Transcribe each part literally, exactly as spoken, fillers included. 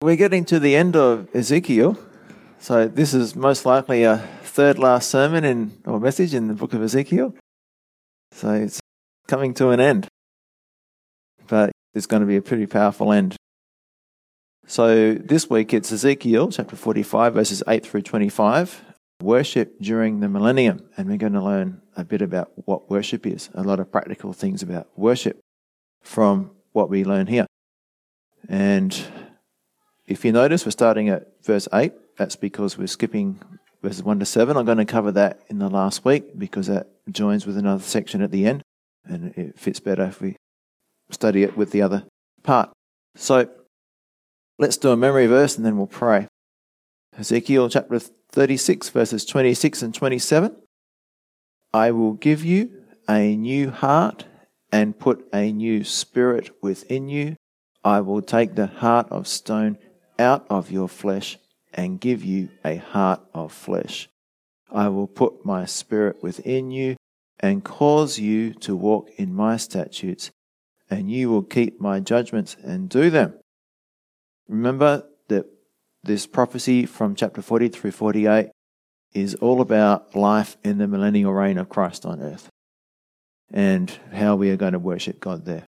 We're getting to the end of Ezekiel, so this is most likely a third last sermon in or message in the book of Ezekiel. So it's coming to an end, but it's going to be a pretty powerful end. So this week it's Ezekiel chapter forty-five, verses eight through twenty-five, worship during the millennium, and we're going to learn a bit about what worship is, a lot of practical things about worship from what we learn here. And if you notice, we're starting at verse eight. That's because we're skipping verses one to seven. I'm going to cover that in the last week because that joins with another section at the end, and it fits better if we study it with the other part. So let's do a memory verse and then we'll pray. Ezekiel chapter thirty-six, verses twenty-six and twenty-seven. I will give you a new heart and put a new spirit within you. I will take the heart of stone out of your flesh and give you a heart of flesh. I will put my spirit within you and cause you to walk in my statutes, and you will keep my judgments and do them. Remember that this prophecy from chapter forty through forty-eight is all about life in the millennial reign of Christ on earth and how we are going to worship God there.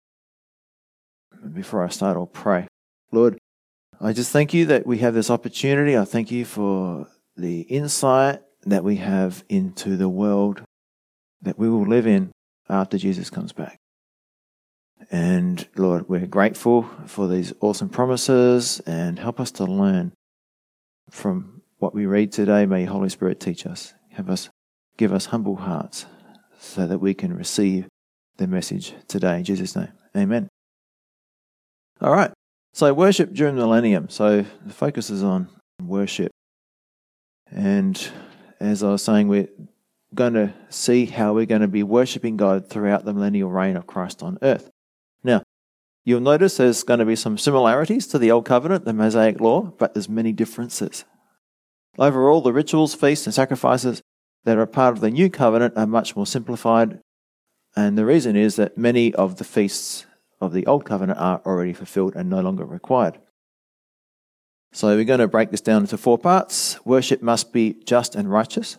Before I start, I'll pray. Lord, I just thank you that we have this opportunity. I thank you for the insight that we have into the world that we will live in after Jesus comes back. And Lord, we're grateful for these awesome promises, and help us to learn from what we read today. May your Holy Spirit teach us. Have us, give us humble hearts so that we can receive the message today. In Jesus' name, amen. All right. So worship during the millennium. So the focus is on worship. And as I was saying, we're going to see how we're going to be worshipping God throughout the millennial reign of Christ on earth. Now, you'll notice there's going to be some similarities to the Old Covenant, the Mosaic Law, but there's many differences. Overall, the rituals, feasts, and sacrifices that are part of the New Covenant are much more simplified. And the reason is that many of the feasts of the Old Covenant are already fulfilled and no longer required. So we're going to break this down into four parts. Worship must be just and righteous.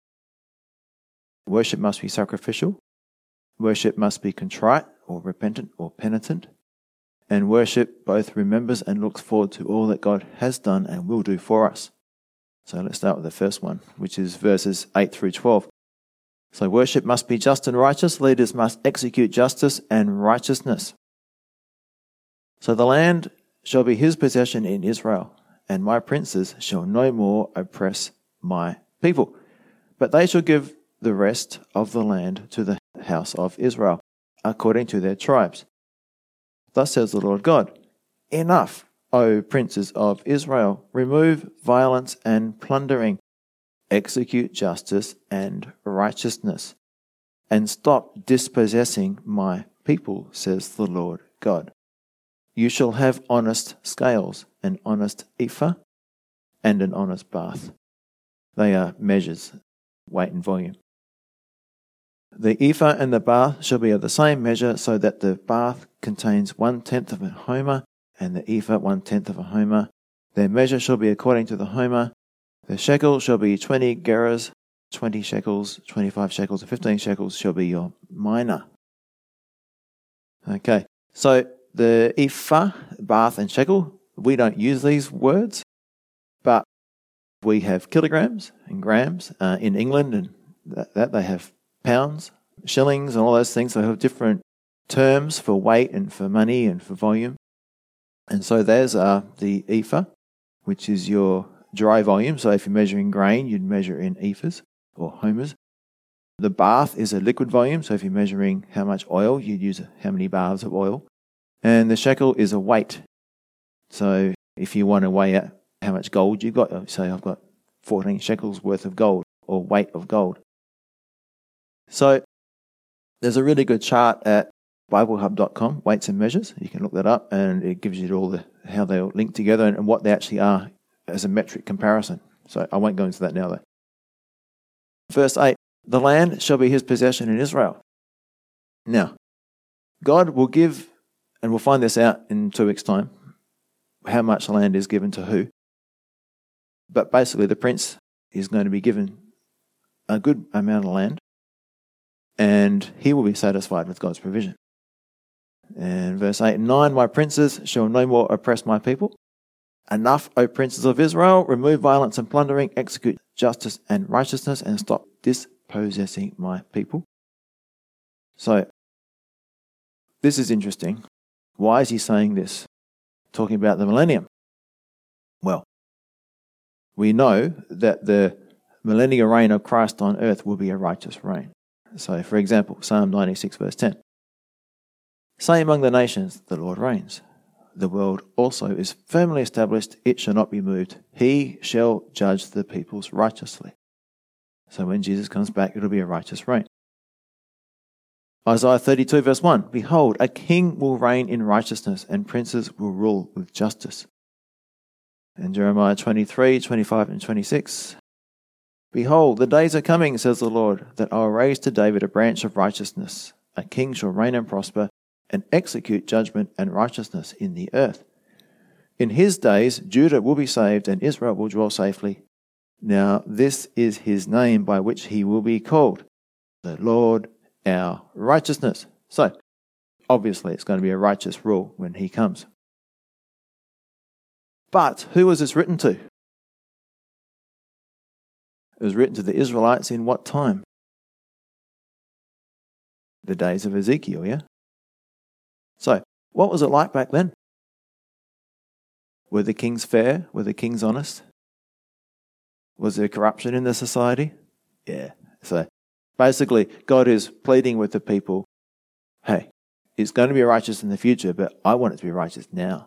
Worship must be sacrificial. Worship must be contrite or repentant or penitent. And worship both remembers and looks forward to all that God has done and will do for us. So let's start with the first one, which is verses eight through twelve. So worship must be just and righteous. Leaders must execute justice and righteousness. So the land shall be his possession in Israel, and my princes shall no more oppress my people. But they shall give the rest of the land to the house of Israel, according to their tribes. Thus says the Lord God, enough, O princes of Israel, remove violence and plundering, execute justice and righteousness, and stop dispossessing my people, says the Lord God. You shall have honest scales, an honest ephah, and an honest bath. They are measures, weight and volume. The ephah and the bath shall be of the same measure, so that the bath contains one-tenth of a homer, and the ephah one-tenth of a homer. Their measure shall be according to the homer. The shekel shall be twenty gerahs, twenty shekels, twenty-five shekels, and fifteen shekels shall be your mina. Okay, so the ephah, bath, and shekel, we don't use these words, but we have kilograms and grams uh, in England, and that, that they have pounds, shillings, and all those things. They have different terms for weight and for money and for volume. And so there's uh, the ephah, which is your dry volume. So if you're measuring grain, you'd measure in ephahs or homers. The bath is a liquid volume. So if you're measuring how much oil, you'd use how many baths of oil. And the shekel is a weight. So if you want to weigh out how much gold you've got, say I've got fourteen shekels worth of gold or weight of gold. So there's a really good chart at bible hub dot com, weights and measures. You can look that up, and it gives you all the how they all link together and what they actually are as a metric comparison. So I won't go into that now though. Verse eight, the land shall be his possession in Israel. Now, God will give, and we'll find this out in two weeks' time, how much land is given to who. But basically the prince is going to be given a good amount of land, and he will be satisfied with God's provision. And verse eight and nine, my princes shall no more oppress my people. Enough, O princes of Israel, remove violence and plundering, execute justice and righteousness, and stop dispossessing my people. So, this is interesting. Why is he saying this? Talking about the millennium. Well, we know that the millennial reign of Christ on earth will be a righteous reign. So, for example, Psalm ninety-six verse ten. Say among the nations, the Lord reigns. The world also is firmly established, it shall not be moved. He shall judge the peoples righteously. So when Jesus comes back, it'll be a righteous reign. Isaiah thirty-two verse one, behold, a king will reign in righteousness, and princes will rule with justice. And Jeremiah twenty-three, twenty-five and twenty-six, behold, the days are coming, says the Lord, that I will raise to David a branch of righteousness. A king shall reign and prosper, and execute judgment and righteousness in the earth. In his days, Judah will be saved, and Israel will dwell safely. Now this is his name by which he will be called, the Lord our righteousness. So, obviously it's going to be a righteous rule when he comes. But who was this written to? It was written to the Israelites in what time? The days of Ezekiel, yeah? So, what was it like back then? Were the kings fair? Were the kings honest? Was there corruption in the society? Yeah. So, basically, God is pleading with the people, hey, it's going to be righteous in the future, but I want it to be righteous now.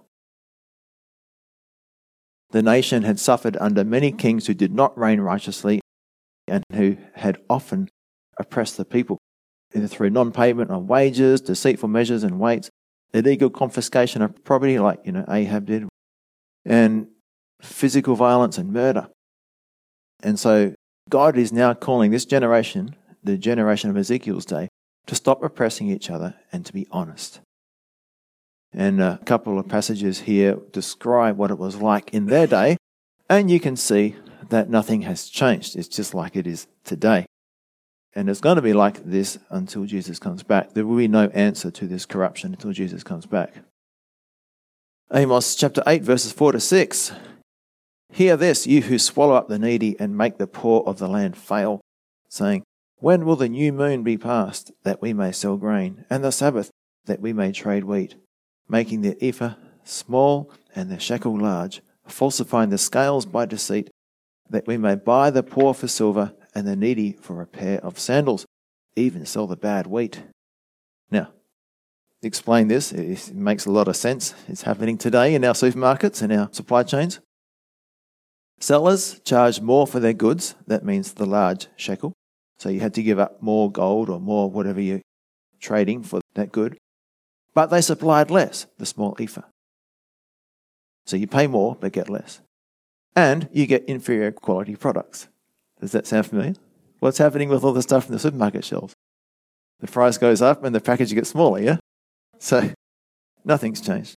The nation had suffered under many kings who did not reign righteously and who had often oppressed the people, either through non-payment of wages, deceitful measures and weights, illegal confiscation of property like, you know, Ahab did, and physical violence and murder. And so God is now calling this generation, the generation of Ezekiel's day, to stop oppressing each other and to be honest. And a couple of passages here describe what it was like in their day, and you can see that nothing has changed. It's just like it is today. And it's going to be like this until Jesus comes back. There will be no answer to this corruption until Jesus comes back. Amos chapter eight, verses four to six. Hear this, you who swallow up the needy and make the poor of the land fail, saying, when will the new moon be passed, that we may sell grain, and the Sabbath, that we may trade wheat, making the ephah small and the shekel large, falsifying the scales by deceit, that we may buy the poor for silver, and the needy for a pair of sandals, even sell the bad wheat. Now, explain this. It makes a lot of sense. It's happening today in our supermarkets and our supply chains. Sellers charge more for their goods. That means the large shekel. So you had to give up more gold or more whatever you're trading for that good. But they supplied less, the small ephah. So you pay more but get less. And you get inferior quality products. Does that sound familiar? What's happening with all the stuff in the supermarket shelves? The price goes up and the package gets smaller, yeah? So nothing's changed.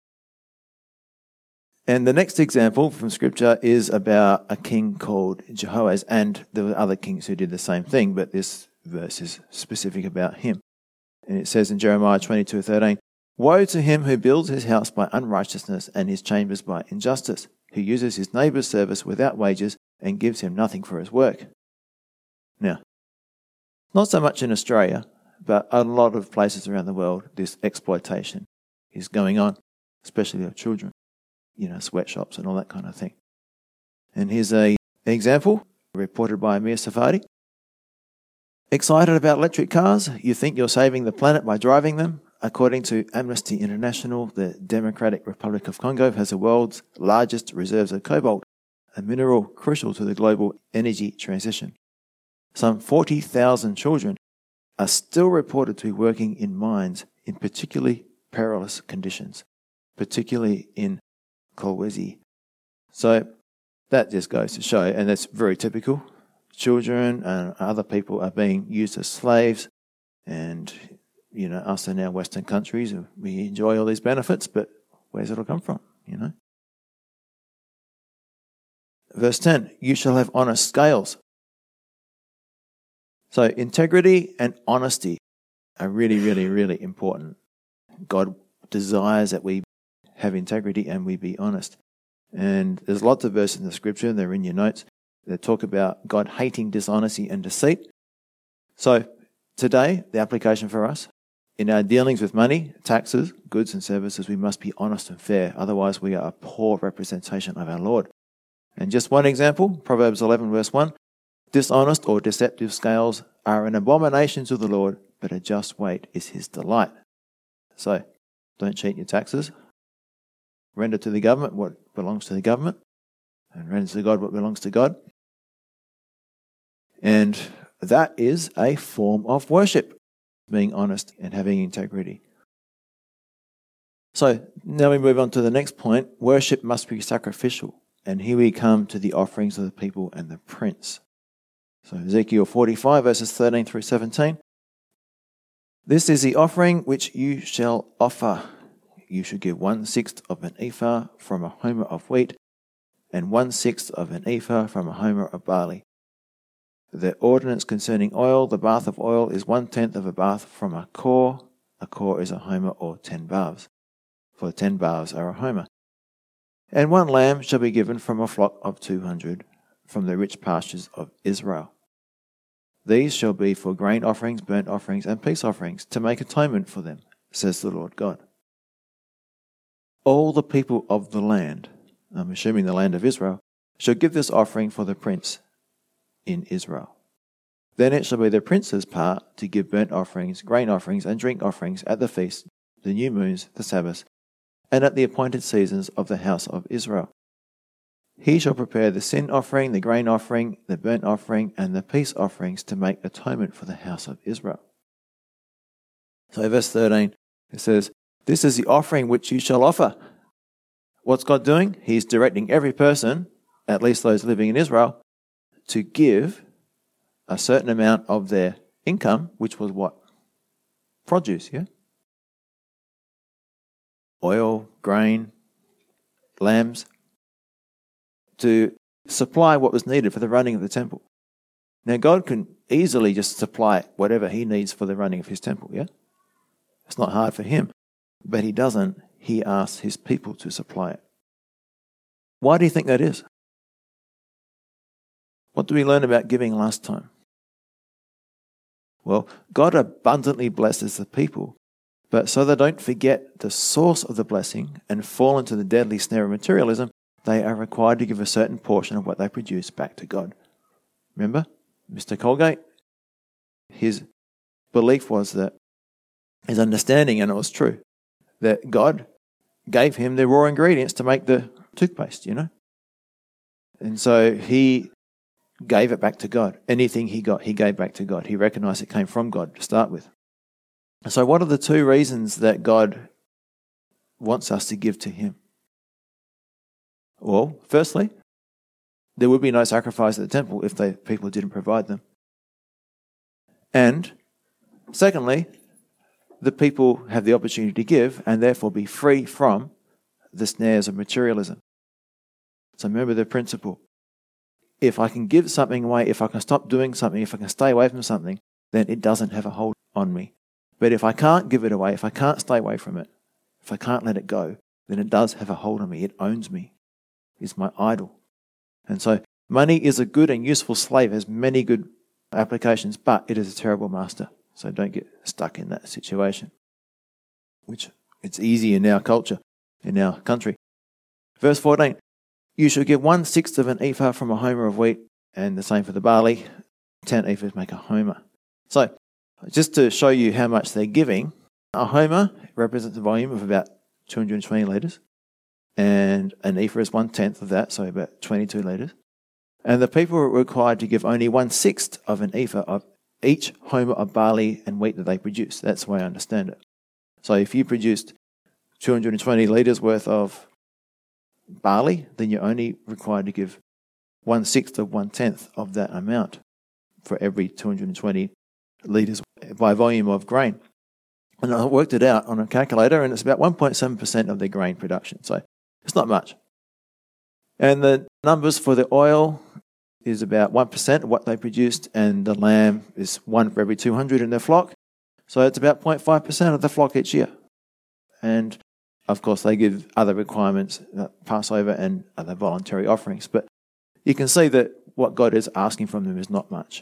And the next example from Scripture is about a king called Jehoahaz, and there were other kings who did the same thing, but this verse is specific about him. And it says in Jeremiah twenty-two thirteen, woe to him who builds his house by unrighteousness and his chambers by injustice, who uses his neighbour's service without wages and gives him nothing for his work. Now, not so much in Australia, but a lot of places around the world, this exploitation is going on, especially of children, you know, sweatshops and all that kind of thing. And here's a, an example reported by Amir Safadi. Excited about electric cars? You think you're saving the planet by driving them? According to Amnesty International, the Democratic Republic of Congo has the world's largest reserves of cobalt, a mineral crucial to the global energy transition. Some forty thousand children are still reported to be working in mines in particularly perilous conditions, particularly in Kolwezi. So that just goes to show, and that's very typical. Children and other people are being used as slaves, and you know, us in our Western countries, we enjoy all these benefits, but where's it all come from? you know. Verse ten, you shall have honest scales. So integrity and honesty are really, really, really important. God desires that we have integrity and we be honest. And there's lots of verses in the scripture, they're in your notes, that talk about God hating dishonesty and deceit. So today, the application for us, in our dealings with money, taxes, goods and services, we must be honest and fair. Otherwise, we are a poor representation of our Lord. And just one example, Proverbs eleven verse one, dishonest or deceptive scales are an abomination to the Lord, but a just weight is his delight. So, don't cheat your taxes. Render to the government what belongs to the government, and render to God what belongs to God. And that is a form of worship, being honest and having integrity. So, now we move on to the next point. Worship must be sacrificial. And here we come to the offerings of the people and the prince. So Ezekiel forty-five, verses thirteen through seventeen. This is the offering which you shall offer. You should give one-sixth of an ephah from a homer of wheat, and one-sixth of an ephah from a homer of barley. The ordinance concerning oil, the bath of oil, is one-tenth of a bath from a core. A core is a homer or ten baths, for ten baths are a homer. And one lamb shall be given from a flock of two hundred, from the rich pastures of Israel. These shall be for grain offerings, burnt offerings, and peace offerings, to make atonement for them, says the Lord God. All the people of the land, I'm assuming the land of Israel, shall give this offering for the prince in Israel. Then it shall be the prince's part to give burnt offerings, grain offerings, and drink offerings at the feast, the new moons, the Sabbaths, and at the appointed seasons of the house of Israel. He shall prepare the sin offering, the grain offering, the burnt offering, and the peace offerings to make atonement for the house of Israel. So verse thirteen, it says, this is the offering which you shall offer. What's God doing? He's directing every person, at least those living in Israel, to give a certain amount of their income, which was what? Produce, yeah? Oil, grain, lambs, to supply what was needed for the running of the temple. Now, God can easily just supply whatever he needs for the running of his temple, yeah? It's not hard for him, but he doesn't. He asks his people to supply it. Why do you think that is? What did we learn about giving last time? Well, God abundantly blesses the people, but so they don't forget the source of the blessing and fall into the deadly snare of materialism, they are required to give a certain portion of what they produce back to God. Remember, Mister Colgate? His belief was that, his understanding, and it was true, that God gave him the raw ingredients to make the toothpaste, you know? And so he gave it back to God. Anything he got, he gave back to God. He recognized it came from God to start with. So what are the two reasons that God wants us to give to him? Well, firstly, there would be no sacrifice at the temple if the people didn't provide them. And secondly, the people have the opportunity to give and therefore be free from the snares of materialism. So remember the principle. If I can give something away, if I can stop doing something, if I can stay away from something, then it doesn't have a hold on me. But if I can't give it away, if I can't stay away from it, if I can't let it go, then it does have a hold on me. It owns me. It's my idol. And so money is a good and useful slave, has many good applications, but it is a terrible master. So don't get stuck in that situation, which it's easy in our culture, in our country. Verse fourteen, you shall give one-sixth of an ephah from a homer of wheat, and the same for the barley. Ten ephahs make a homer. So just to show you how much they're giving, a homer represents a volume of about two hundred twenty litres, and an ephah is one-tenth of that, so about twenty-two litres. And the people were required to give only one-sixth of an ephah of each homer of barley and wheat that they produce. That's the way I understand it. So if you produced two hundred twenty litres worth of barley, then you're only required to give one-sixth of one-tenth of that amount for every two hundred twenty litres by volume of grain. And I worked it out on a calculator, and it's about one point seven percent of their grain production. So It's not much. And the numbers for the oil is about one percent of what they produced, and the lamb is one for every two hundred in their flock. So it's about zero point five percent of the flock each year. And of course, they give other requirements, uh, Passover and other voluntary offerings. But you can see that what God is asking from them is not much.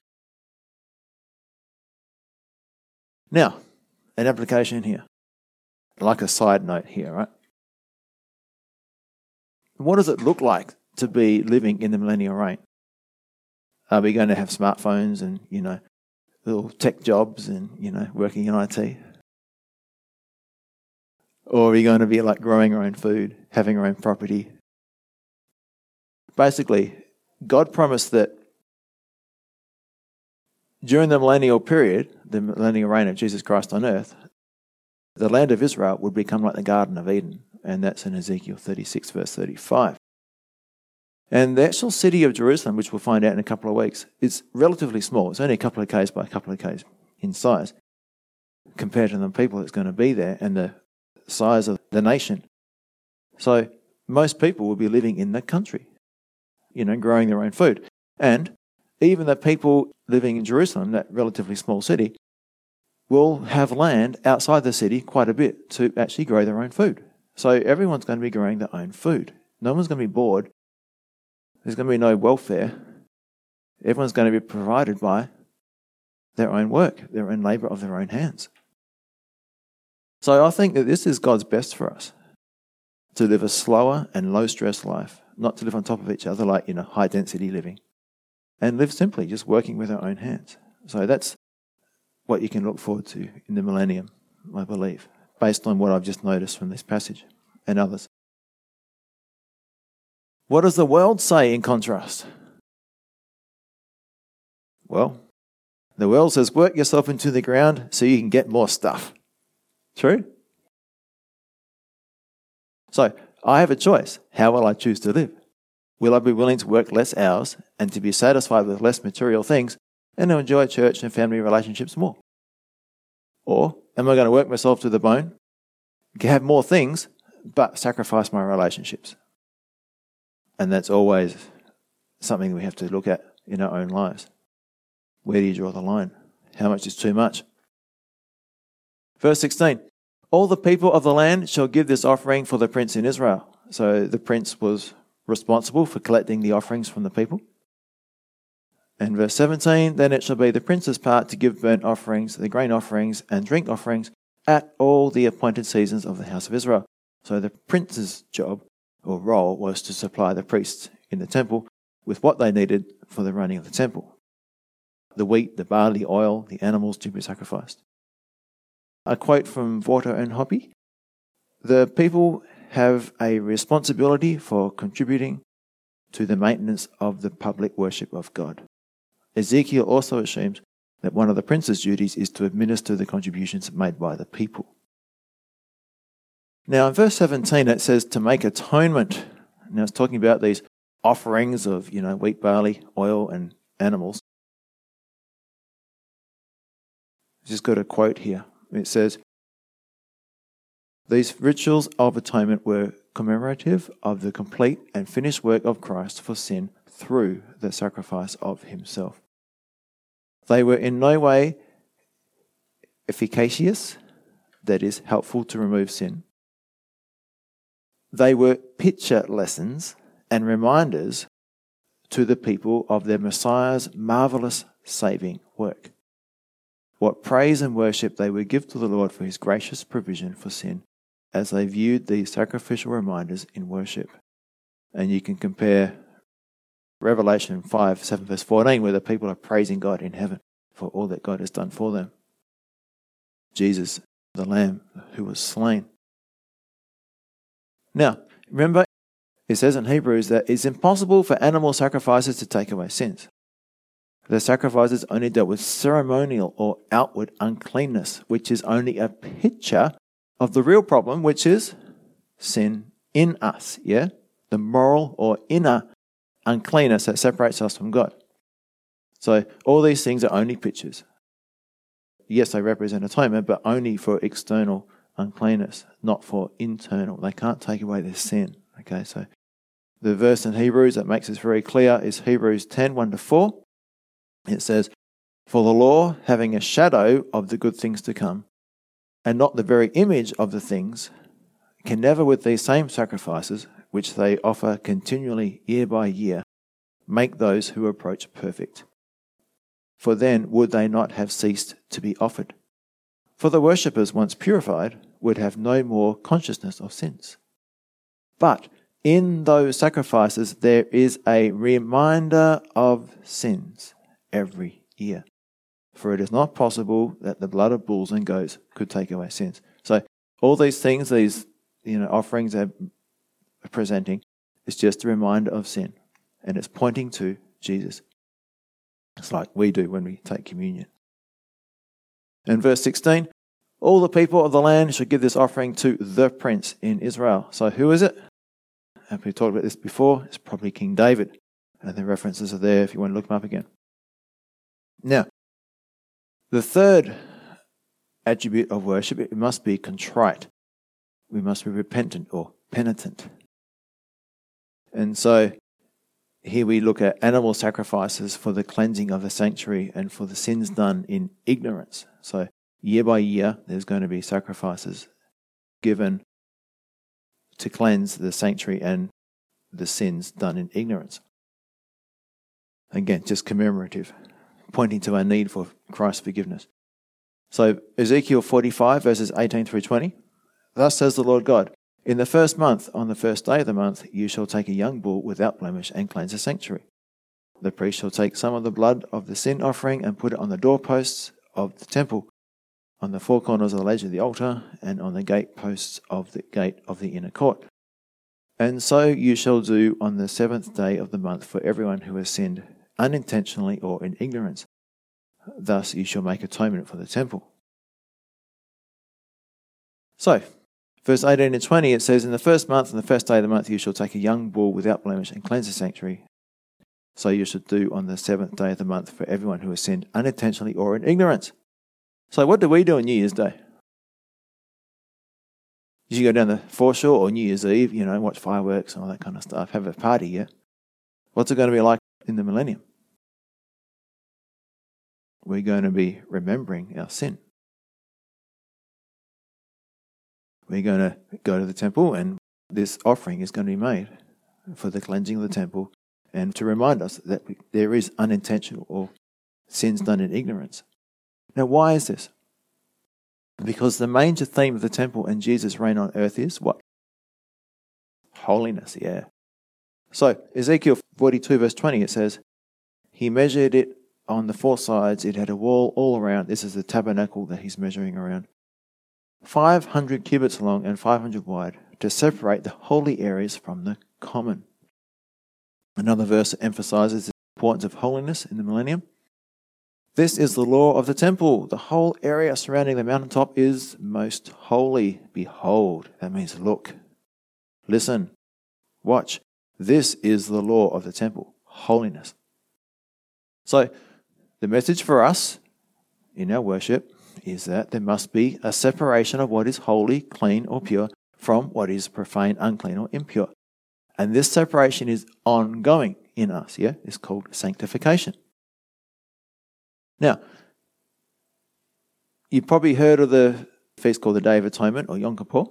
Now, an application here, like a side note here, right? What does it look like to be living in the millennial reign? Are we going to have smartphones and, you know, little tech jobs and, you know, working in I T? Or are we going to be like growing our own food, having our own property? Basically, God promised that during the millennial period, the millennial reign of Jesus Christ on earth, the land of Israel would become like the Garden of Eden. And that's in Ezekiel thirty-six, verse thirty-five. And the actual city of Jerusalem, which we'll find out in a couple of weeks, is relatively small. It's only a couple of k's by a couple of k's in size compared to the people that's going to be there and the size of the nation. So most people will be living in the country, you know, growing their own food. And even the people living in Jerusalem, that relatively small city, will have land outside the city quite a bit to actually grow their own food. So everyone's going to be growing their own food. No one's going to be bored. There's going to be no welfare. Everyone's going to be provided by their own work, their own labour of their own hands. So I think that this is God's best for us, to live a slower and low-stress life, not to live on top of each other like, you know, high-density living, and live simply, just working with our own hands. So that's what you can look forward to in the millennium, I believe, based on what I've just noticed from this passage and others. What does the world say in contrast? Well, the world says, work yourself into the ground so you can get more stuff. True? So, I have a choice. How will I choose to live? Will I be willing to work less hours and to be satisfied with less material things and to enjoy church and family relationships more? Or am I going to work myself to the bone, have more things, but sacrifice my relationships? And that's always something we have to look at in our own lives. Where do you draw the line? How much is too much? Verse sixteen, all the people of the land shall give this offering for the prince in Israel. So the prince was responsible for collecting the offerings from the people. And verse seventeen, then it shall be the prince's part to give burnt offerings, the grain offerings, and drink offerings at all the appointed seasons of the house of Israel. So the prince's job or role was to supply the priests in the temple with what they needed for the running of the temple. The wheat, the barley, oil, the animals to be sacrificed. A quote from Vorto and Hoppe. The people have a responsibility for contributing to the maintenance of the public worship of God. Ezekiel also assumes that one of the prince's duties is to administer the contributions made by the people. Now in verse seventeen it says to make atonement. Now it's talking about these offerings of, you know, wheat, barley, oil and animals. Just got a quote here. It says, these rituals of atonement were commemorative of the complete and finished work of Christ for sin through the sacrifice of himself. They were in no way efficacious, that is, helpful to remove sin. They were picture lessons and reminders to the people of their Messiah's marvellous saving work. What praise and worship they would give to the Lord for his gracious provision for sin as they viewed these sacrificial reminders in worship. And you can compare Revelation five, seven verse fourteen, where the people are praising God in heaven for all that God has done for them. Jesus, the Lamb who was slain. Now, remember, it says in Hebrews that it's impossible for animal sacrifices to take away sins. The sacrifices only dealt with ceremonial or outward uncleanness, which is only a picture of the real problem, which is sin in us, yeah? The moral or inner uncleanness that separates us from God. So all these things are only pictures. Yes, they represent atonement, but only for external uncleanness, not for internal. They can't take away their sin. Okay, so the verse in Hebrews that makes this very clear is Hebrews ten, one to four. It says, "For the law, having a shadow of the good things to come, and not the very image of the things, can never with these same sacrifices, which they offer continually year by year, make those who approach perfect. For then would they not have ceased to be offered? For the worshippers, once purified, would have no more consciousness of sins. But in those sacrifices there is a reminder of sins every year. For it is not possible that the blood of bulls and goats could take away sins." So all these things, these you know offerings they're presenting, is just a reminder of sin. And it's pointing to Jesus. It's like we do when we take communion. In verse sixteen, "All the people of the land should give this offering to the prince in Israel." So who is it? And we talked about this before. It's probably King David. And the references are there if you want to look them up again. Now, the third attribute of worship, it must be contrite. We must be repentant or penitent. And so here we look at animal sacrifices for the cleansing of the sanctuary and for the sins done in ignorance. So year by year, there's going to be sacrifices given to cleanse the sanctuary and the sins done in ignorance. Again, just commemorative, pointing to our need for Christ's forgiveness. So Ezekiel forty-five, verses eighteen through twenty. "Thus says the Lord God, in the first month, on the first day of the month, you shall take a young bull without blemish and cleanse the sanctuary. The priest shall take some of the blood of the sin offering and put it on the doorposts of the temple, on the four corners of the ledge of the altar, and on the gateposts of the gate of the inner court. And so you shall do on the seventh day of the month for everyone who has sinned unintentionally or in ignorance. Thus you shall make atonement for the temple." So, verse eighteen and twenty, it says, "In the first month, on the first day of the month, you shall take a young bull without blemish and cleanse the sanctuary. So you should do on the seventh day of the month for everyone who has sinned unintentionally or in ignorance." So what do we do on New Year's Day? Did you go down the foreshore or New Year's Eve, you know, watch fireworks and all that kind of stuff, have a party, yeah? What's it going to be like in the millennium? We're going to be remembering our sin. We're going to go to the temple and this offering is going to be made for the cleansing of the temple and to remind us that we, there is unintentional or sins done in ignorance. Now, why is this? Because the major theme of the temple and Jesus' reign on earth is what? Holiness, yeah. So, Ezekiel forty-two, verse twenty, it says, "He measured it on the four sides. It had a wall all around." This is the tabernacle that he's measuring around. five hundred cubits long and five hundred wide to separate the holy areas from the common. Another verse that emphasizes the importance of holiness in the millennium. "This is the law of the temple. The whole area surrounding the mountaintop is most holy. Behold," that means look, listen, watch. This is the law of the temple, holiness. So the message for us in our worship is that there must be a separation of what is holy, clean or pure from what is profane, unclean or impure. And this separation is ongoing in us, yeah? It's called sanctification. Now, you've probably heard of the feast called the Day of Atonement or Yom Kippur.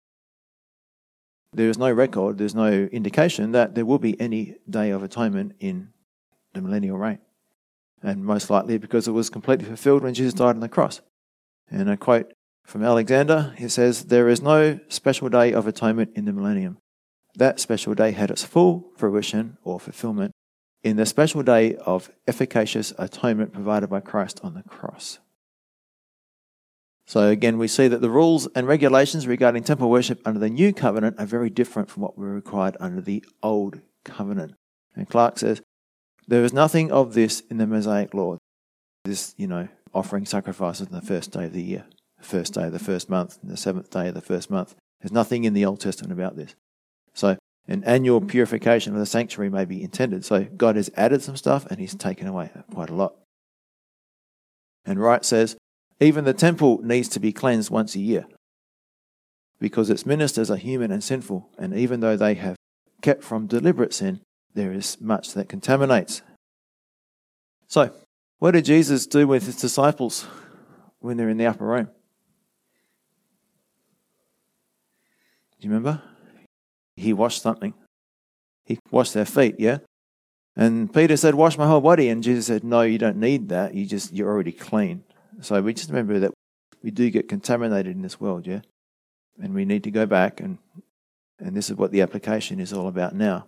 There is no record, there's no indication that there will be any Day of Atonement in the millennial reign. And most likely because it was completely fulfilled when Jesus died on the cross. And a quote from Alexander, he says, "There is no special day of atonement in the millennium. That special day had its full fruition or fulfillment in the special day of efficacious atonement provided by Christ on the cross." So again, we see that the rules and regulations regarding temple worship under the new covenant are very different from what were required under the old covenant. And Clark says, "There is nothing of this in the Mosaic law." This, you know, offering sacrifices on the first day of the year, the first day of the first month, and the seventh day of the first month. There's nothing in the Old Testament about this. So an annual purification of the sanctuary may be intended. So God has added some stuff and he's taken away quite a lot. And Wright says, even the temple needs to be cleansed once a year. because its ministers are human and sinful, and even though they have kept from deliberate sin, there is much that contaminates. So, what did Jesus do with his disciples when they're in the upper room? Do you remember? He washed something. He washed their feet, yeah? And Peter said, wash my whole body. And Jesus said, no, you don't need that. You just, you're already clean. So we just remember that we do get contaminated in this world, yeah? And we need to go back, and and this is what the application is all about now.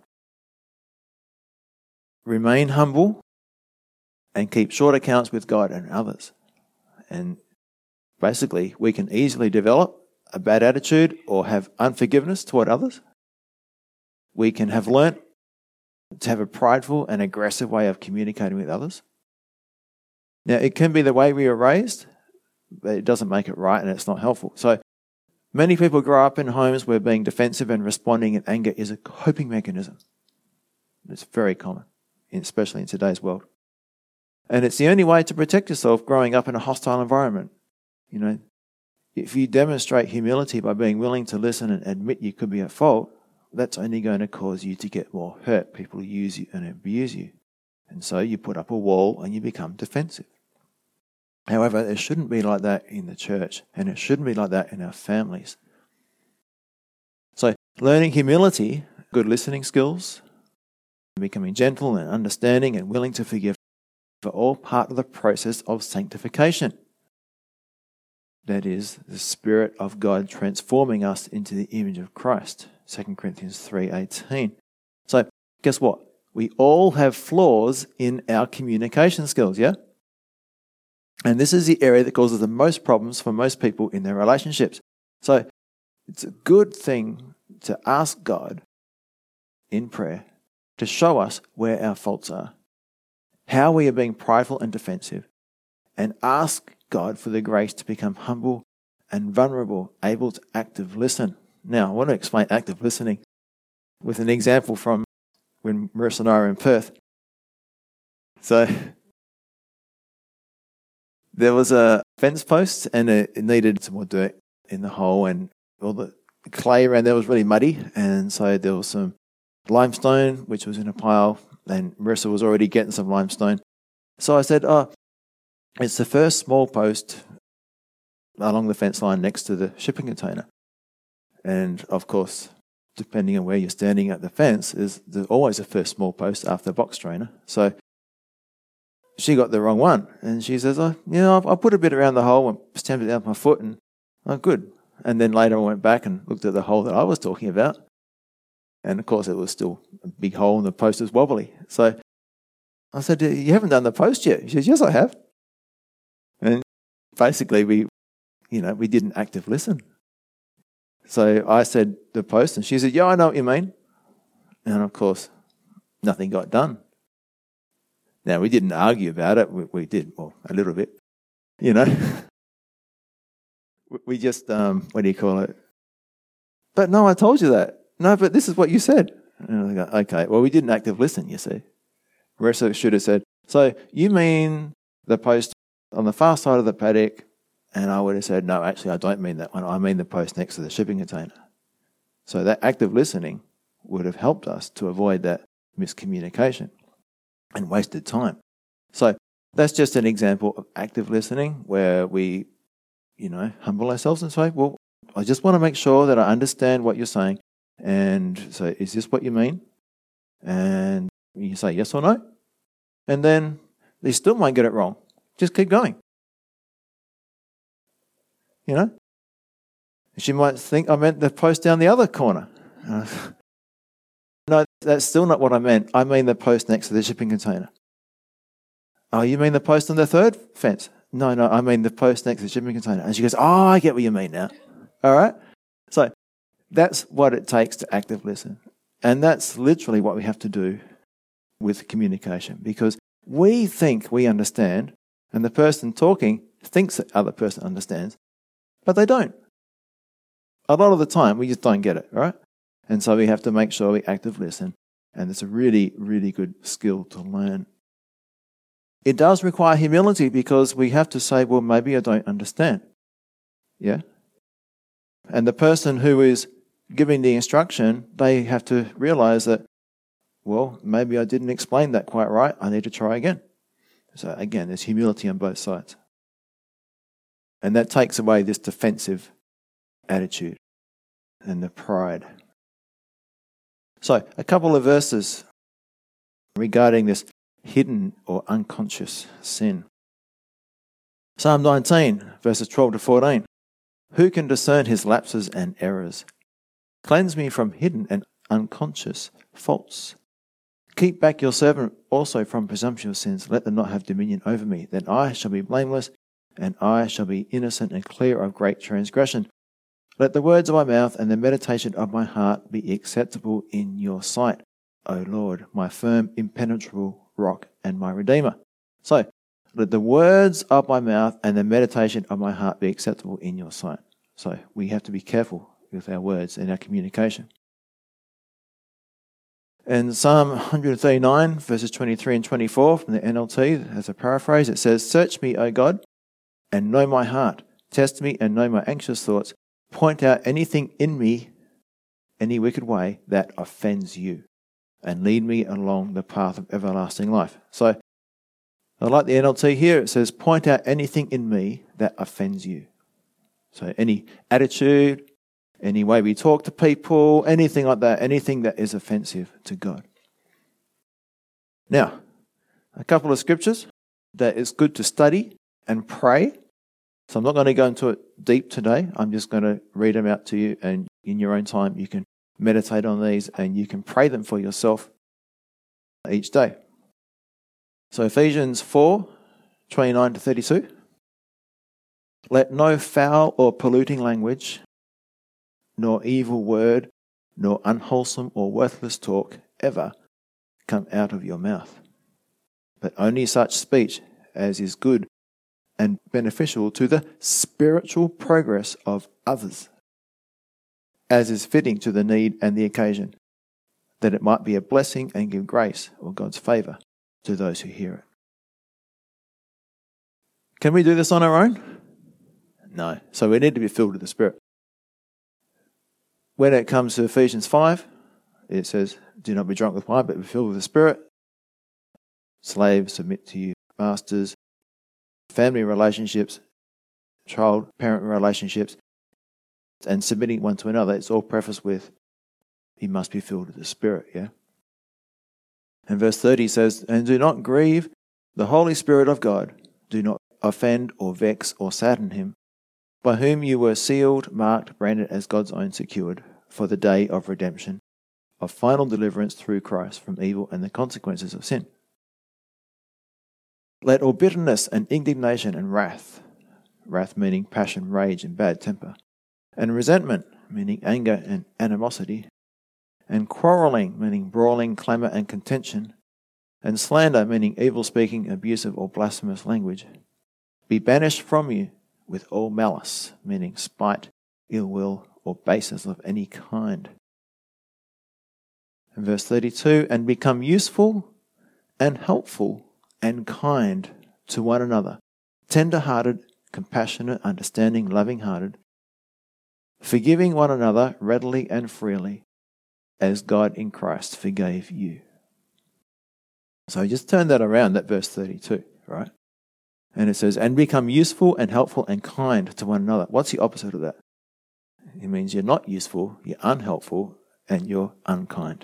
Remain humble and keep short accounts with God and others. And basically, we can easily develop a bad attitude or have unforgiveness toward others. We can have learnt to have a prideful and aggressive way of communicating with others. Now, it can be the way we were raised, but it doesn't make it right, and it's not helpful. So, many people grow up in homes where being defensive and responding in anger is a coping mechanism. It's very common, especially in today's world. And it's the only way to protect yourself growing up in a hostile environment. You know, if you demonstrate humility by being willing to listen and admit you could be at fault, that's only going to cause you to get more hurt. People use you and abuse you. And so you put up a wall and you become defensive. However, it shouldn't be like that in the church, and it shouldn't be like that in our families. So, learning humility, good listening skills, becoming gentle and understanding and willing to forgive are all part of the process of sanctification. That is, the Spirit of God transforming us into the image of Christ. Second Corinthians three eighteen. So, guess what? We all have flaws in our communication skills, yeah? And this is the area that causes the most problems for most people in their relationships. So, it's a good thing to ask God in prayer to show us where our faults are, how we are being prideful and defensive, and ask God for the grace to become humble and vulnerable, able to active listen. Now, I want to explain active listening with an example from when Marissa and I were in Perth. So, there was a fence post, and it needed some more dirt in the hole, and all the clay around there was really muddy, and so there was some limestone, which was in a pile, and Marissa was already getting some limestone. So I said, oh, it's the first small post along the fence line next to the shipping container. And of course, depending on where you're standing at the fence, is there's always a first small post after the box trainer. So she got the wrong one, and she says, oh, you know, I put a bit around the hole and stamped it down with my foot, and oh, good. And then later I went back and looked at the hole that I was talking about, and of course it was still a big hole and the post was wobbly. So I said, you haven't done the post yet? She says, yes, I have. And basically we, you know, we didn't active listen. So I said the post, and she said, yeah, I know what you mean. And of course, nothing got done. Now, we didn't argue about it. We, we did, well, a little bit, you know. we just, um, what do you call it? But no, I told you that. No, but this is what you said. And I go, okay, well, we didn't active listen, you see. Marissa should have said, so you mean the post on the far side of the paddock? And I would have said, no, actually, I don't mean that one. I mean the post next to the shipping container. So that active listening would have helped us to avoid that miscommunication and wasted time. So that's just an example of active listening where we, you know, humble ourselves and say, well, I just want to make sure that I understand what you're saying. And so, is this what you mean? And you say yes or no. And then they still might get it wrong. Just keep going. You know? She might think I meant the post down the other corner. Uh, no, that's still not what I meant. I mean the post next to the shipping container. Oh, you mean the post on the third fence? No, no, I mean the post next to the shipping container. And she goes, oh, I get what you mean now. All right? So that's what it takes to active listen. And that's literally what we have to do with communication, because we think we understand, and the person talking thinks that the other person understands, but they don't. A lot of the time, we just don't get it, right? And so we have to make sure we active listen, and it's a really, really good skill to learn. It does require humility, because we have to say, well, maybe I don't understand. Yeah? And the person who is giving the instruction, they have to realize that, well, maybe I didn't explain that quite right. I need to try again. So again, there's humility on both sides. And that takes away this defensive attitude and the pride. So, a couple of verses regarding this hidden or unconscious sin. Psalm nineteen, verses twelve to fourteen. Who can discern his lapses and errors? Cleanse me from hidden and unconscious faults. Keep back your servant also from presumptuous sins. Let them not have dominion over me. Then I shall be blameless, and I shall be innocent and clear of great transgression. Let the words of my mouth and the meditation of my heart be acceptable in your sight, O Lord, my firm, impenetrable rock and my Redeemer. So, let the words of my mouth and the meditation of my heart be acceptable in your sight. So, we have to be careful with our words and our communication. In Psalm one thirty-nine, verses twenty-three and twenty-four from the N L T, as a paraphrase, it says, Search me, O God, and know my heart. Test me and know my anxious thoughts. Point out anything in me, any wicked way that offends you, and lead me along the path of everlasting life. So, I like the N L T here. It says, point out anything in me that offends you. So any attitude, any way we talk to people, anything like that, anything that is offensive to God. Now, a couple of scriptures that it's good to study and pray. So I'm not going to go into it deep today. I'm just going to read them out to you, and in your own time you can meditate on these and you can pray them for yourself each day. So Ephesians four, twenty-nine to thirty-two. Let no foul or polluting language, nor evil word, nor unwholesome or worthless talk ever come out of your mouth, but only such speech as is good and beneficial to the spiritual progress of others, as is fitting to the need and the occasion, that it might be a blessing and give grace or God's favour to those who hear it. Can we do this on our own? No. So we need to be filled with the Spirit. When it comes to Ephesians five, it says, do not be drunk with wine, but be filled with the Spirit. Slaves, submit to your masters. Family relationships, child-parent relationships, and submitting one to another, it's all prefaced with, you must be filled with the Spirit, yeah? And verse thirty says, and do not grieve the Holy Spirit of God. Do not offend or vex or sadden him, by whom you were sealed, marked, branded as God's own, secured for the day of redemption, of final deliverance through Christ from evil and the consequences of sin. Let all bitterness and indignation and wrath, wrath meaning passion, rage and bad temper, and resentment meaning anger and animosity, and quarrelling meaning brawling, clamour and contention, and slander meaning evil speaking, abusive or blasphemous language, be banished from you with all malice, meaning spite, ill will, or baseness of any kind. And verse thirty-two, and become useful and helpful and kind to one another, tender-hearted, compassionate, understanding, loving-hearted, forgiving one another readily and freely, as God in Christ forgave you. So just turn that around, that verse thirty-two, right? And it says, and become useful and helpful and kind to one another. What's the opposite of that? It means you're not useful, you're unhelpful, and you're unkind.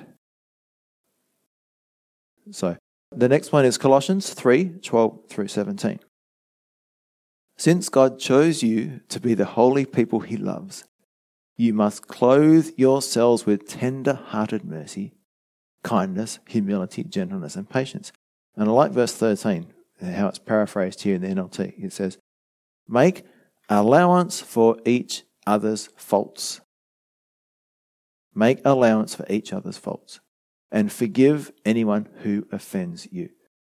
So, the next one is Colossians three, twelve through seventeen. Since God chose you to be the holy people he loves, you must clothe yourselves with tender-hearted mercy, kindness, humility, gentleness, and patience. And I like verse thirteen, how it's paraphrased here in the N L T. It says, make allowance for each other's faults. Make allowance for each other's faults. And forgive anyone who offends you.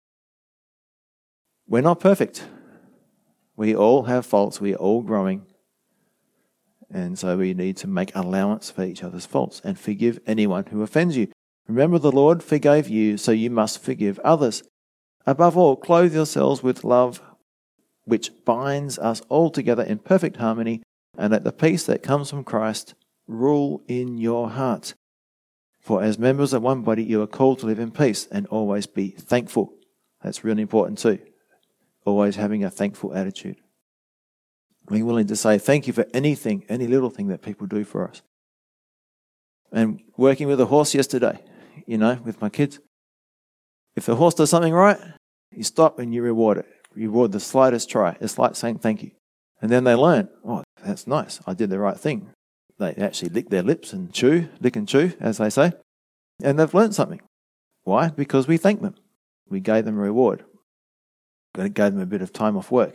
We're not perfect. We all have faults. We are all growing. And so we need to make allowance for each other's faults and forgive anyone who offends you. Remember, the Lord forgave you, so you must forgive others. Above all, clothe yourselves with love, which binds us all together in perfect harmony, and let the peace that comes from Christ rule in your hearts. For as members of one body, you are called to live in peace and always be thankful. That's really important too. Always having a thankful attitude. Being willing to say thank you for anything, any little thing that people do for us. And working with a horse yesterday, you know, with my kids. If the horse does something right, you stop and you reward it. Reward the slightest try. It's like saying thank you. And then they learn, oh, that's nice. I did the right thing. They actually lick their lips and chew, lick and chew, as they say. And they've learned something. Why? Because we thanked them. We gave them a reward. We gave them a bit of time off work.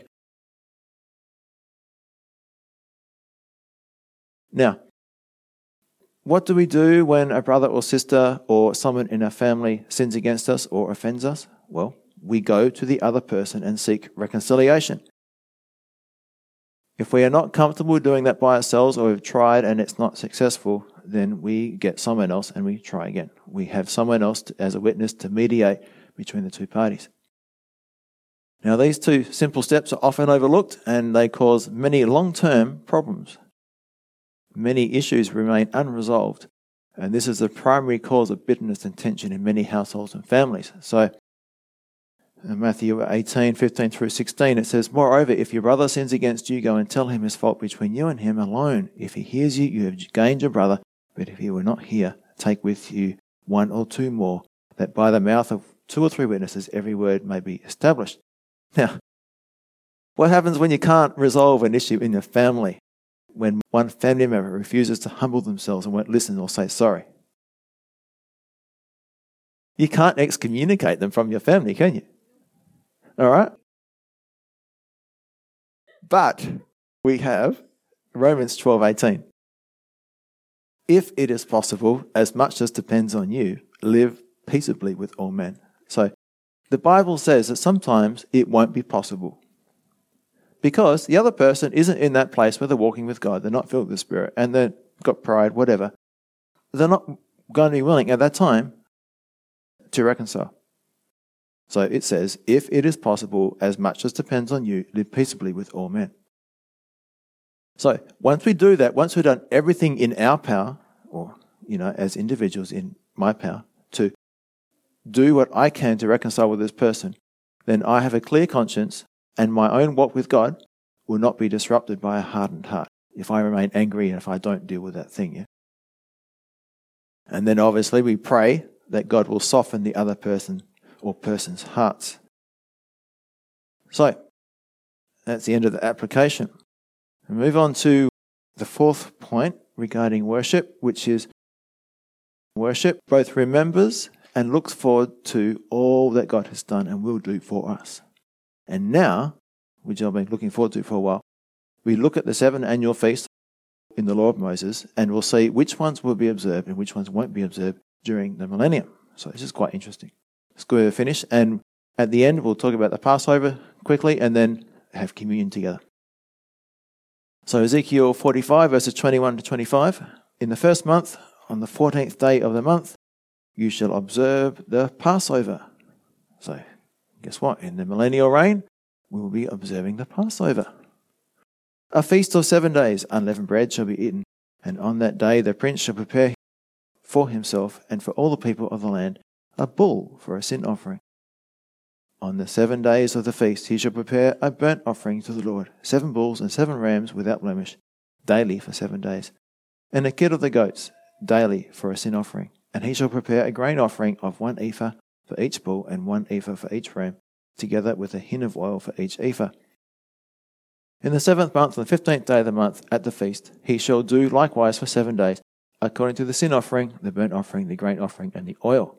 Now, what do we do when a brother or sister or someone in our family sins against us or offends us? Well, we go to the other person and seek reconciliation. If we are not comfortable doing that by ourselves, or we've tried and it's not successful, then we get someone else and we try again. We have someone else to, as a witness to mediate between the two parties. Now, these two simple steps are often overlooked and they cause many long-term problems. Many issues remain unresolved, and this is the primary cause of bitterness and tension in many households and families. So, in Matthew eighteen, fifteen through sixteen, it says, "Moreover, if your brother sins against you, go and tell him his fault between you and him alone. If he hears you, you have gained your brother. But if he will not hear, take with you one or two more, that by the mouth of two or three witnesses every word may be established." Now, what happens when you can't resolve an issue in your family? When one family member refuses to humble themselves and won't listen or say sorry? You can't excommunicate them from your family, can you? All right? But we have Romans twelve eighteen. If it is possible, as much as depends on you, live peaceably with all men. So the Bible says that sometimes it won't be possible, because the other person isn't in that place where they're walking with God. They're not filled with the Spirit and they've got pride, whatever. They're not going to be willing at that time to reconcile. So it says, if it is possible, as much as depends on you, live peaceably with all men. So once we do that, once we've done everything in our power, or, you know, as individuals in my power, to do what I can to reconcile with this person, then I have a clear conscience and my own walk with God will not be disrupted by a hardened heart if I remain angry and if I don't deal with that thing. Yeah? And then obviously we pray that God will soften the other person or persons' hearts. So, that's the end of the application. We move on to the fourth point regarding worship, which is worship both remembers and looks forward to all that God has done and will do for us. And now, which I've been looking forward to for a while, we look at the seven annual feasts in the law of Moses and we'll see which ones will be observed and which ones won't be observed during the millennium. So this is quite interesting. Let's go to finish, and at the end we'll talk about the Passover quickly and then have communion together. So Ezekiel forty-five verses twenty-one to twenty-five. In the first month, on the fourteenth day of the month, you shall observe the Passover. So guess what? In the millennial reign, we will be observing the Passover. A feast of seven days, unleavened bread shall be eaten, and on that day the prince shall prepare for himself and for all the people of the land a bull for a sin offering. On the seven days of the feast he shall prepare a burnt offering to the Lord, seven bulls and seven rams without blemish, daily for seven days, and a kid of the goats, daily for a sin offering. And he shall prepare a grain offering of one ephah for each bull and one ephah for each ram, together with a hin of oil for each ephah. In the seventh month, on the fifteenth day of the month, at the feast, he shall do likewise for seven days, according to the sin offering, the burnt offering, the grain offering, and the oil.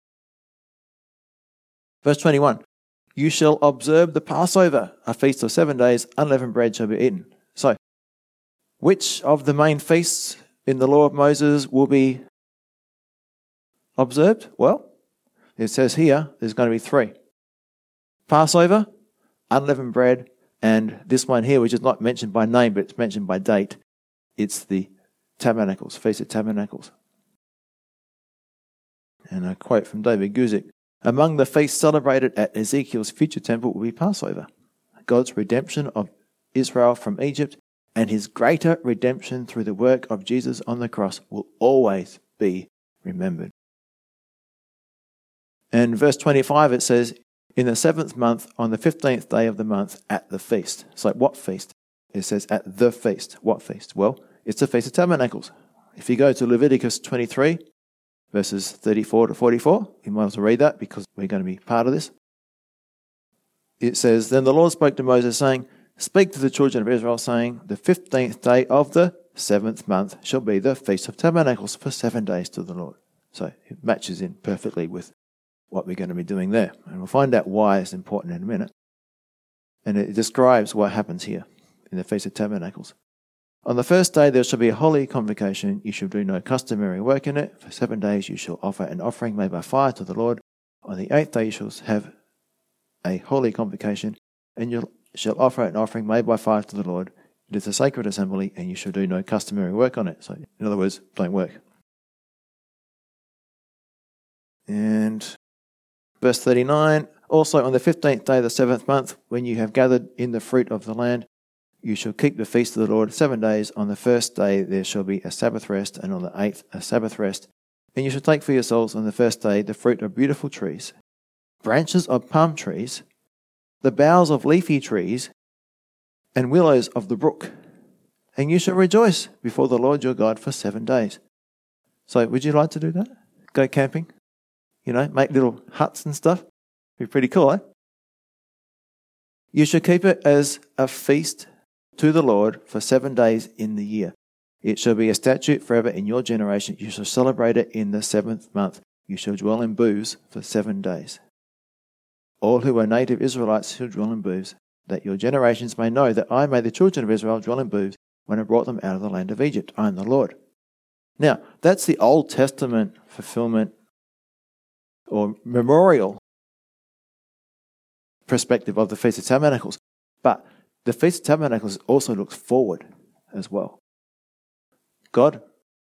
Verse twenty-one, you shall observe the Passover, a feast of seven days, unleavened bread shall be eaten. So, which of the main feasts in the law of Moses will be observed? Well, it says here there's going to be three. Passover, unleavened bread, and this one here, which is not mentioned by name, but it's mentioned by date. It's the Tabernacles, Feast of Tabernacles. And a quote from David Guzik, among the feasts celebrated at Ezekiel's future temple will be Passover, God's redemption of Israel from Egypt and his greater redemption through the work of Jesus on the cross will always be remembered. And verse twenty-five, it says, in the seventh month, on the fifteenth day of the month, at the feast. It's like, what feast? It says, at the feast. What feast? Well, it's the Feast of Tabernacles. If you go to Leviticus twenty-three, verses thirty-four to forty-four, you might as well read that because we're going to be part of this. It says, then the Lord spoke to Moses, saying, speak to the children of Israel, saying, the fifteenth day of the seventh month shall be the Feast of Tabernacles for seven days to the Lord. So it matches in perfectly with what we're going to be doing there. And we'll find out why it's important in a minute. And it describes what happens here in the Feast of Tabernacles. On the first day there shall be a holy convocation. You shall do no customary work in it. For seven days you shall offer an offering made by fire to the Lord. On the eighth day you shall have a holy convocation, and you shall offer an offering made by fire to the Lord. It is a sacred assembly, and you shall do no customary work on it. So, in other words, don't work. And verse thirty-nine, also on the fifteenth day of the seventh month, when you have gathered in the fruit of the land, you shall keep the feast of the Lord seven days. On the first day there shall be a Sabbath rest, and on the eighth a Sabbath rest. And you shall take for yourselves on the first day the fruit of beautiful trees, branches of palm trees, the boughs of leafy trees, and willows of the brook. And you shall rejoice before the Lord your God for seven days. So would you like to do that? Go camping? You know, make little huts and stuff? Be pretty cool, eh? You shall keep it as a feast to the Lord for seven days in the year. It shall be a statute forever in your generation. You shall celebrate it in the seventh month. You shall dwell in booths for seven days. All who are native Israelites shall dwell in booths, that your generations may know that I made the children of Israel dwell in booths when I brought them out of the land of Egypt. I am the Lord. Now, that's the Old Testament fulfillment or memorial perspective of the Feast of Tabernacles. But the Feast of Tabernacles also looks forward as well. God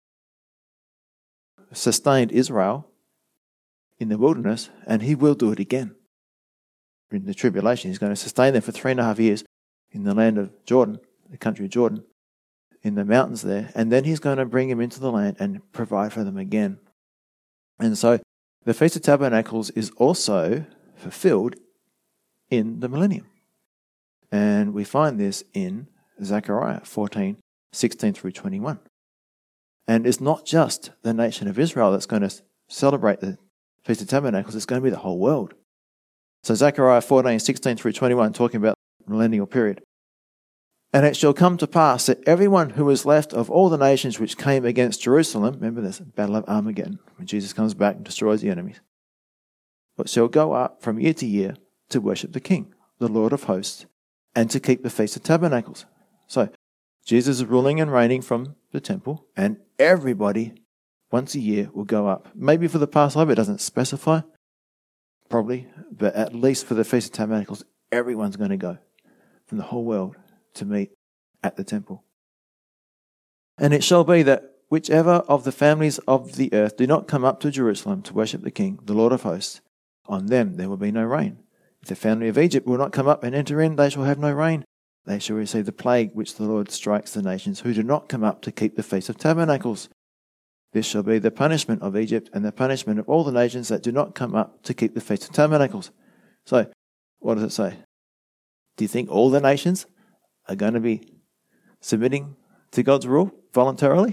sustained Israel in the wilderness, and he will do it again. In the tribulation, he's going to sustain them for three and a half years in the land of Jordan, the country of Jordan, in the mountains there, and then he's going to bring them into the land and provide for them again. And so the Feast of Tabernacles is also fulfilled in the millennium. And we find this in Zechariah fourteen, sixteen through twenty-one. And it's not just the nation of Israel that's going to celebrate the Feast of Tabernacles, it's going to be the whole world. So Zechariah fourteen, sixteen through twenty-one, talking about the millennial period. And it shall come to pass that everyone who is left of all the nations which came against Jerusalem, remember this Battle of Armageddon, when Jesus comes back and destroys the enemies, but shall go up from year to year to worship the King, the Lord of hosts, and to keep the Feast of Tabernacles. So Jesus is ruling and reigning from the temple, and everybody once a year will go up. Maybe for the Passover, it doesn't specify, probably, but at least for the Feast of Tabernacles, everyone's going to go from the whole world to meet at the temple. And it shall be that whichever of the families of the earth do not come up to Jerusalem to worship the King, the Lord of hosts, on them there will be no rain. If the family of Egypt will not come up and enter in, they shall have no rain. They shall receive the plague which the Lord strikes the nations who do not come up to keep the Feast of Tabernacles. This shall be the punishment of Egypt and the punishment of all the nations that do not come up to keep the Feast of Tabernacles. So, what does it say? Do you think all the nations are going to be submitting to God's rule voluntarily?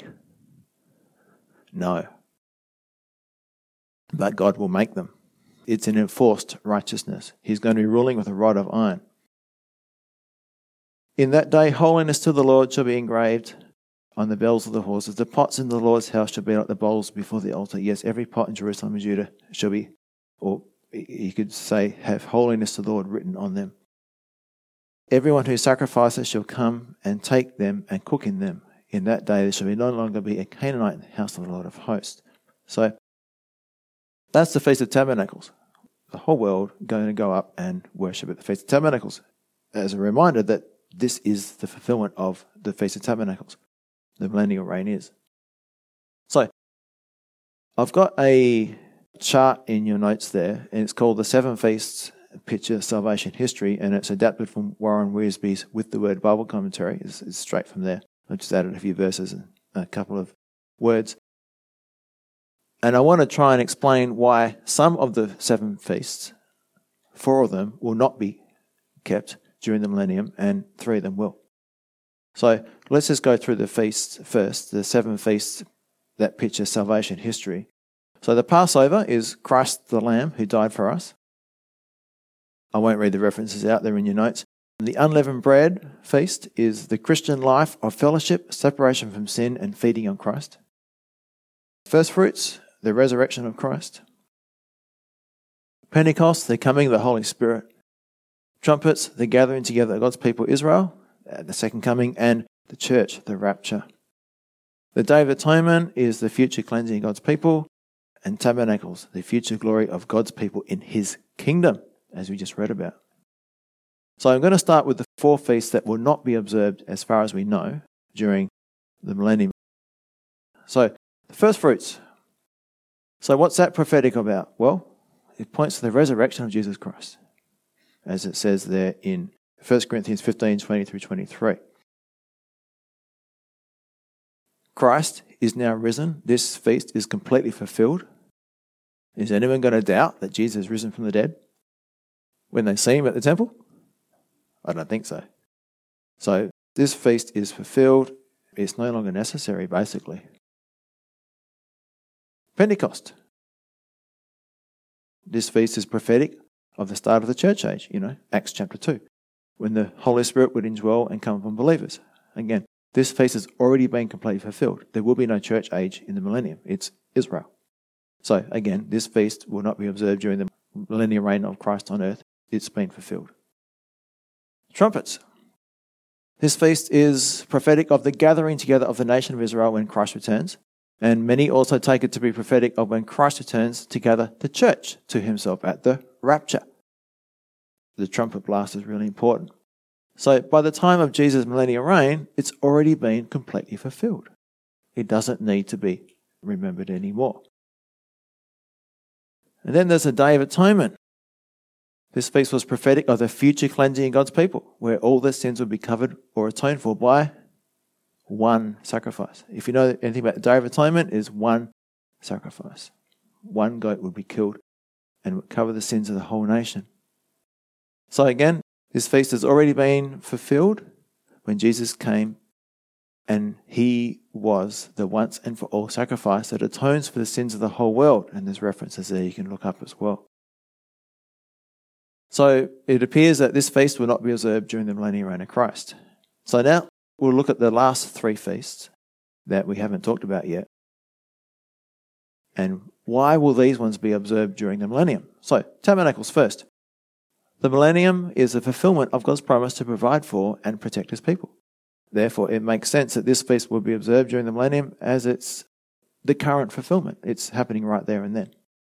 No. But God will make them. It's an enforced righteousness. He's going to be ruling with a rod of iron. In that day, holiness to the Lord shall be engraved on the bells of the horses. The pots in the Lord's house shall be like the bowls before the altar. Yes, every pot in Jerusalem and Judah shall be, or you could say, have holiness to the Lord written on them. Everyone who sacrifices shall come and take them and cook in them. In that day there shall be no longer be a Canaanite in the house of the Lord of hosts. So that's the Feast of Tabernacles. The whole world going to go up and worship at the Feast of Tabernacles. As a reminder that this is the fulfillment of the Feast of Tabernacles. The millennial reign is. So, I've got a chart in your notes there, and it's called the Seven Feasts picture salvation history, and it's adapted from Warren Wiersbe's With the Word Bible Commentary. It's, it's straight from there. I've just added a few verses and a couple of words. And I want to try and explain why some of the seven feasts, four of them will not be kept during the millennium, and three of them will. So let's just go through the feasts first, the seven feasts that picture salvation history. So the Passover is Christ the Lamb who died for us. I won't read the references out there in your notes. The unleavened bread feast is the Christian life of fellowship, separation from sin, and feeding on Christ. First fruits, the resurrection of Christ. Pentecost, the coming of the Holy Spirit. Trumpets, the gathering together of God's people Israel, the second coming, and the church, the rapture. The Day of Atonement is the future cleansing of God's people, and tabernacles, the future glory of God's people in his kingdom, as we just read about. So I'm going to start with the four feasts that will not be observed, as far as we know, during the millennium. So, the first fruits. So what's that prophetic about? Well, it points to the resurrection of Jesus Christ, as it says there in First Corinthians fifteen, twenty through twenty-three. Christ is now risen. This feast is completely fulfilled. Is anyone going to doubt that Jesus is risen from the dead when they see him at the temple? I don't think so. So this feast is fulfilled. It's no longer necessary, basically. Pentecost. This feast is prophetic of the start of the church age, you know, Acts chapter two, when the Holy Spirit would indwell and come upon believers. Again, this feast has already been completely fulfilled. There will be no church age in the millennium. It's Israel. So again, this feast will not be observed during the millennium reign of Christ on earth. It's been fulfilled. Trumpets. This feast is prophetic of the gathering together of the nation of Israel when Christ returns. And many also take it to be prophetic of when Christ returns to gather the church to himself at the rapture. The trumpet blast is really important. So by the time of Jesus' millennial reign, it's already been completely fulfilled. It doesn't need to be remembered anymore. And then there's the Day of Atonement. This feast was prophetic of the future cleansing of God's people, where all their sins would be covered or atoned for by one sacrifice. If you know anything about the Day of Atonement, it is one sacrifice. One goat would be killed and would cover the sins of the whole nation. So again, this feast has already been fulfilled when Jesus came, and he was the once and for all sacrifice that atones for the sins of the whole world. And there's references there you can look up as well. So it appears that this feast will not be observed during the millennial reign of Christ. So now we'll look at the last three feasts that we haven't talked about yet. And why will these ones be observed during the millennium? So, tabernacles first. The millennium is a fulfillment of God's promise to provide for and protect his people. Therefore, it makes sense that this feast will be observed during the millennium, as it's the current fulfillment. It's happening right there and then.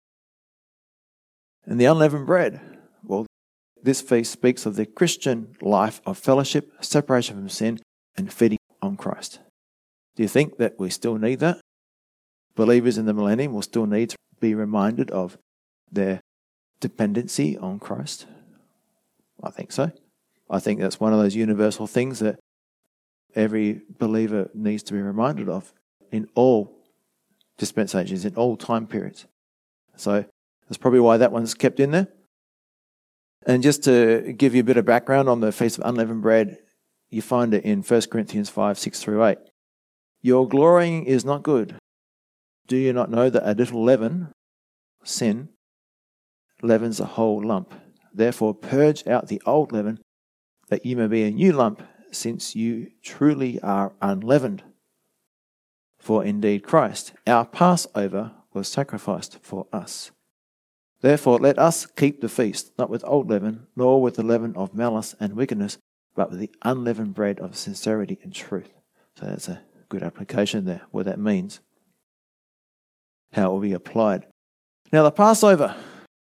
And the unleavened bread. Well, this feast speaks of the Christian life of fellowship, separation from sin, and feeding on Christ. Do you think that we still need that? Believers in the millennium will still need to be reminded of their dependency on Christ? I think so. I think that's one of those universal things that every believer needs to be reminded of in all dispensations, in all time periods. So that's probably why that one's kept in there. And just to give you a bit of background on the Feast of Unleavened Bread, you find it in First Corinthians five, six through eight. Your glorying is not good. Do you not know that a little leaven, sin, leavens a whole lump? Therefore purge out the old leaven, that you may be a new lump, since you truly are unleavened. For indeed Christ, our Passover, was sacrificed for us. Therefore let us keep the feast, not with old leaven, nor with the leaven of malice and wickedness, but with the unleavened bread of sincerity and truth. So that's a good application there, what that means, how it will be applied. Now the Passover.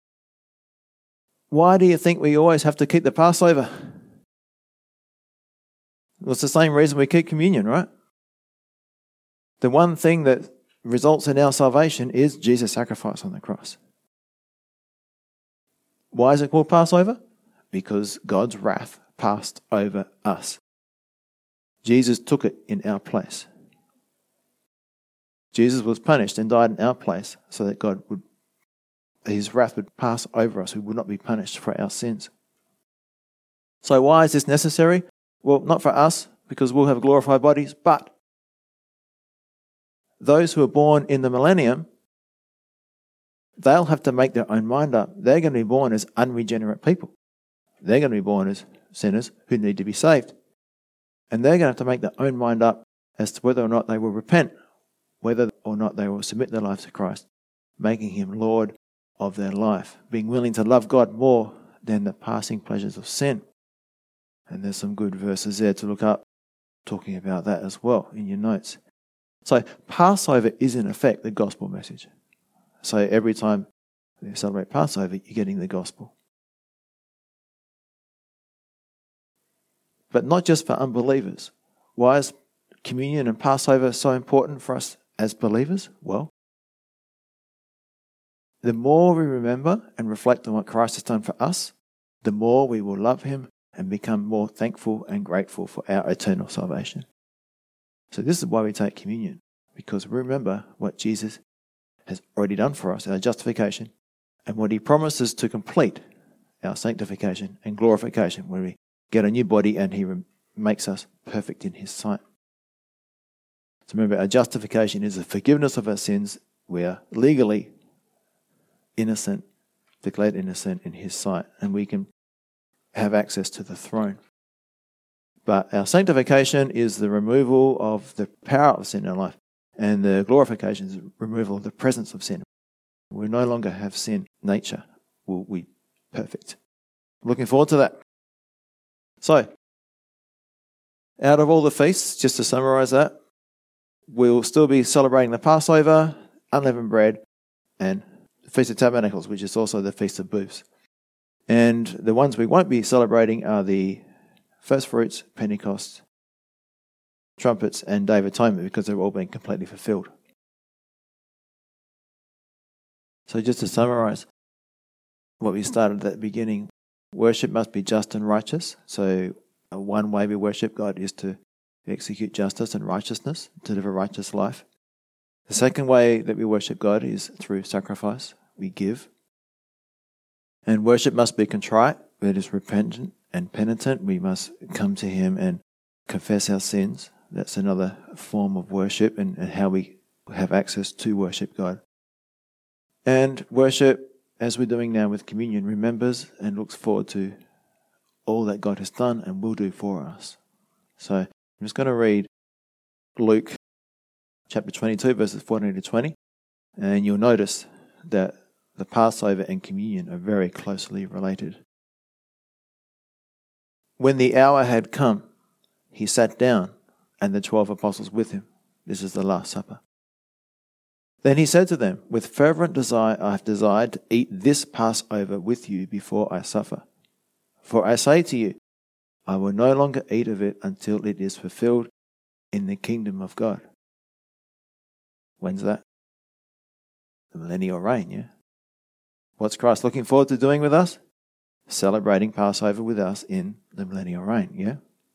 Why do you think we always have to keep the Passover? Well, it's the same reason we keep communion, right? The one thing that results in our salvation is Jesus' sacrifice on the cross. Why is it called Passover? Because God's wrath passed over us. Jesus took it in our place. Jesus was punished and died in our place so that God would, his wrath would pass over us. We would not be punished for our sins. So why is this necessary? Well, not for us, because we'll have glorified bodies, but those who are born in the millennium, they'll have to make their own mind up. They're going to be born as unregenerate people. They're going to be born as sinners who need to be saved. And they're going to have to make their own mind up as to whether or not they will repent, whether or not they will submit their lives to Christ, making him Lord of their life, being willing to love God more than the passing pleasures of sin. And there's some good verses there to look up talking about that as well in your notes. So Passover is in effect the gospel message. So every time you celebrate Passover, you're getting the gospel. But not just for unbelievers. Why is communion and Passover so important for us as believers? Well, the more we remember and reflect on what Christ has done for us, the more we will love him and become more thankful and grateful for our eternal salvation. So this is why we take communion, because we remember what Jesus has already done for us, our justification, and what he promises to complete, our sanctification and glorification, when we get a new body and he makes us perfect in his sight. So remember, our justification is the forgiveness of our sins. We are legally innocent, declared innocent in his sight, and we can have access to the throne. But our sanctification is the removal of the power of sin in our life, and the glorification is the removal of the presence of sin. We no longer have sin nature. We'll be perfect. Looking forward to that. So, out of all the feasts, just to summarize that, we'll still be celebrating the Passover, unleavened bread, and the Feast of Tabernacles, which is also the Feast of Booths. And the ones we won't be celebrating are the First Fruits, Pentecost, Trumpets, and Day of Atonement, because they've all been completely fulfilled. So just to summarize what we started at the beginning, worship must be just and righteous. So one way we worship God is to execute justice and righteousness, to live a righteous life. The second way that we worship God is through sacrifice. We give. And worship must be contrite. It is repentant and penitent. We must come to him and confess our sins. That's another form of worship and, and how we have access to worship God. And worship, as we're doing now with communion, remembers and looks forward to all that God has done and will do for us. So I'm just going to read Luke chapter twenty-two, verses fourteen to twenty, and you'll notice that the Passover and communion are very closely related. When the hour had come, he sat down, and the twelve apostles with him. This is the Last Supper. Then he said to them, with fervent desire I have desired to eat this Passover with you before I suffer. For I say to you, I will no longer eat of it until it is fulfilled in the kingdom of God. When's that? The millennial reign, yeah? What's Christ looking forward to doing with us? Celebrating Passover with us in the millennial reign, yeah?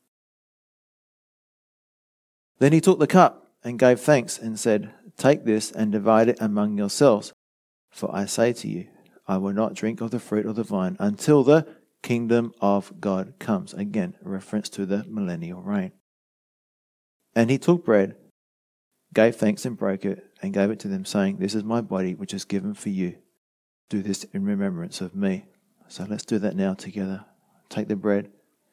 Then he took the cup and gave thanks and said, take this and divide it among yourselves. For I say to you, I will not drink of the fruit of the vine until the kingdom of God comes. Again, a reference to the millennial reign. And he took bread, gave thanks and broke it, and gave it to them, saying, this is my body which is given for you. Do this in remembrance of me. So let's do that now together. Take the bread.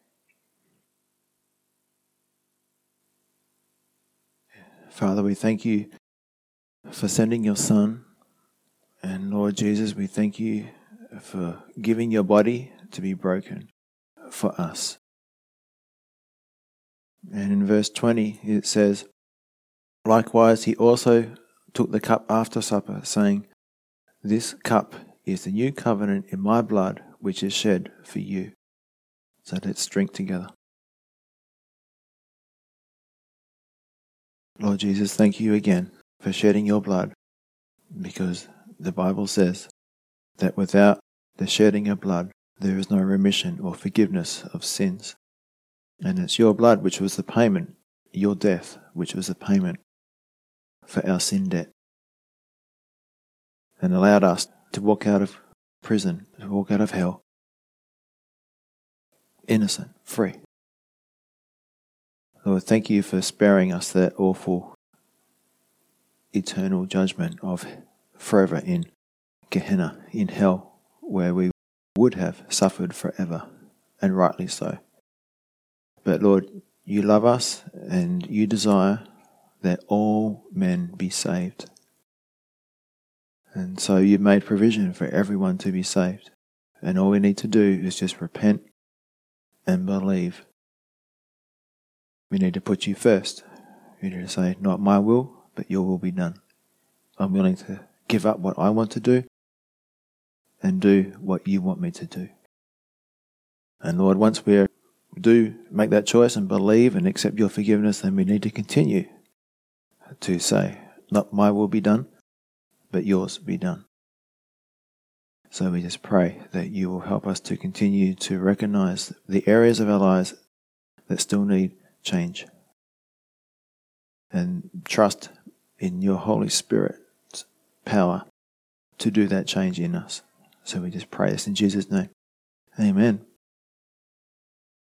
Father, we thank you for sending your Son. And Lord Jesus, we thank you for giving your body to be broken for us. And in verse twenty it says, likewise he also took the cup after supper, saying, this cup is the new covenant in my blood, which is shed for you. So let's drink together. Lord Jesus, thank you again for shedding your blood, because the Bible says that without the shedding of blood, there is no remission or forgiveness of sins. And it's your blood which was the payment, your death which was the payment for our sin debt, and allowed us to walk out of prison, to walk out of hell, innocent, free. Lord, thank you for sparing us that awful eternal judgment of forever in Gehenna, in hell, where we would have suffered forever, and rightly so. But Lord, you love us and you desire that all men be saved. And so you've made provision for everyone to be saved. And all we need to do is just repent and believe. We need to put you first. We need to say, not my will, but your will be done. I'm willing to give up what I want to do and do what you want me to do. And Lord, once we do make that choice and believe and accept your forgiveness, then we need to continue to say, not my will be done, but yours be done. So we just pray that you will help us to continue to recognize the areas of our lives that still need change, and trust in your Holy Spirit's power to do that change in us. So we just pray this in Jesus' name. Amen.